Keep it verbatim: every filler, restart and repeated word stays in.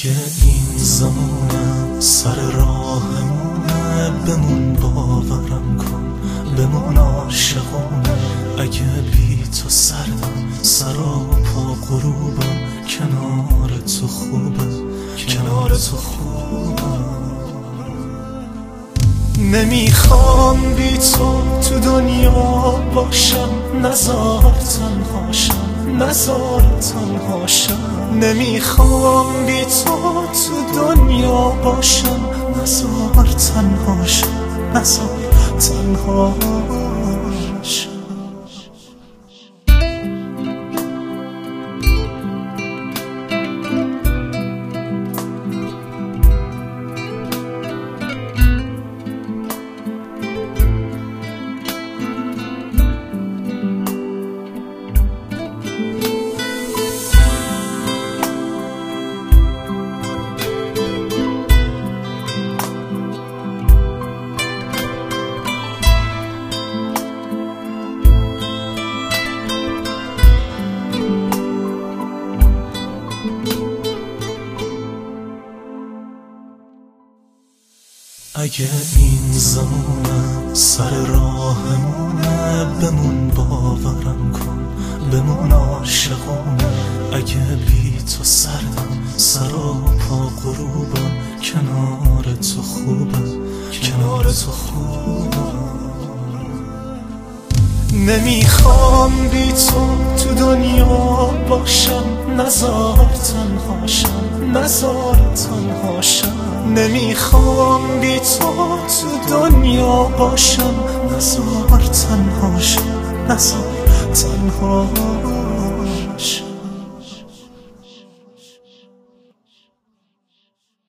اگه این زمانه سر راهمونه بمون، باورم کن بمون عاشقونه. اگه بی تو سردم سرا پا غروبم، کنار تو خوبه کنار تو خوبه. نمیخوام بی تو تو دنیا باشم، نزار تنهاشم نزار تنهاشم. نمیخوام بی تو تو دنیا باشم، نزار تنهاشم نزار تنهاشم. اگه این زمانه سر راهمونه بمون، باورم کن بمون عاشقونه. اگه بی تو سردم سرا پا غروبم، کنار تو خوبه کنار تو خوبه. نمیخوام بی تو تو دنیا باشم، نزار تنهاشم نزار تنهاشم. نمیخوام بی تو تو دنیا باشم، نزار تنهاشم نزار تنهاشم.